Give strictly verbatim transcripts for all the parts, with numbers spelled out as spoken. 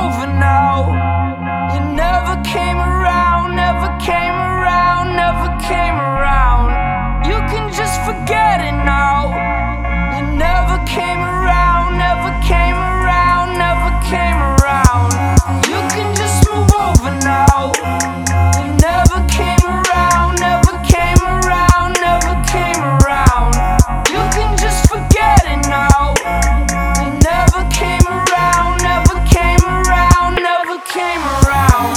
over now. You never came around, never came around, never came around. You can just forget it now. You never came around, never came around, never came around. You can just move over now. You never came around, never came around, never came around. You can just forget it now. You never came around, never came around, never came around.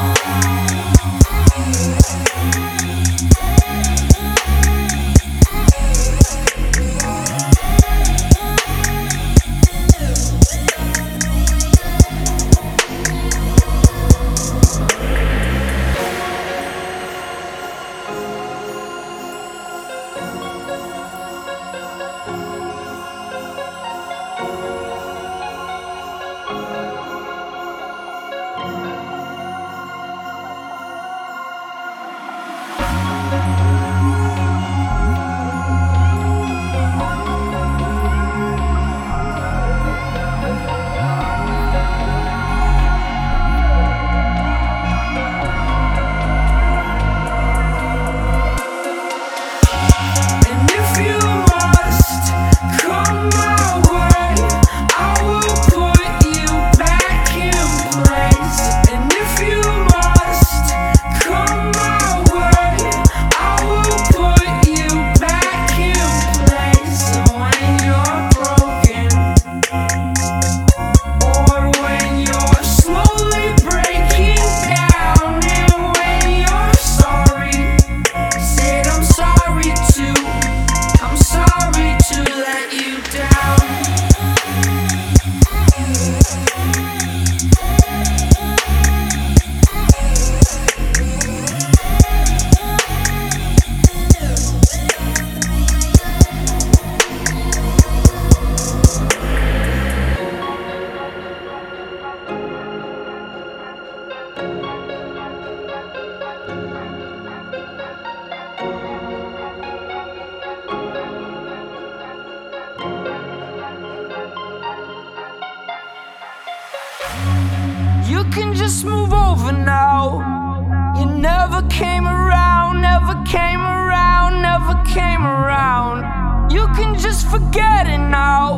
You can just move over now. You never came around, never came around, never came around. You can just forget it now.